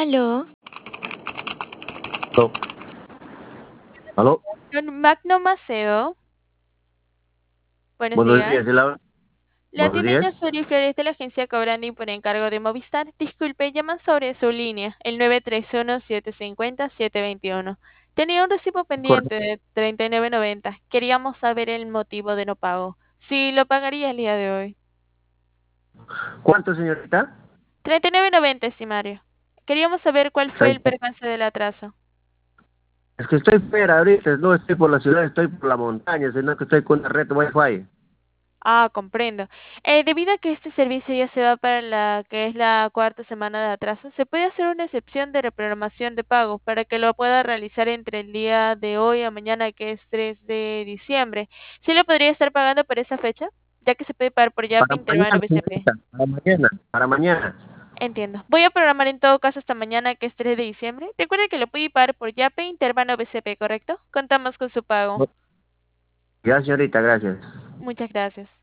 Aló, Aló, aló, don Magno Maceo. Buenos buenos días. días, ¿sí la habla? Le Buenos atiende días. Yasuri Flores de la agencia Cobrani por encargo de Movistar. Disculpe, llaman sobre su línea, el 931-750-721. Tenía un recibo pendiente Correcto. de 39.90. Queríamos saber el motivo de no pago. Si lo pagaría el día de hoy. ¿Cuánto, señorita? 39.90, estimario. Queríamos saber cuál fue el Treinta. percance del atraso. Es que estoy fuera ahorita, no estoy por la ciudad, estoy por la montaña, sino que estoy con una red Wi-Fi. Ah, comprendo. Debido a que este servicio ya se va para la que es la cuarta semana de atraso, se puede hacer una excepción de reprogramación de pago para que lo pueda realizar entre el día de hoy a mañana, que es 3 de diciembre. ¿Sí lo podría estar pagando por esa fecha? Ya que se puede pagar por Yape, Para Interbank o mañana, BCP. señorita, para mañana, para mañana. Entiendo. Voy a programar en todo caso hasta mañana, que es 3 de diciembre. Recuerde que lo puede pagar por Yape, Interbank o BCP, ¿correcto? Contamos con su pago. Ya, señorita, gracias. Muchas gracias.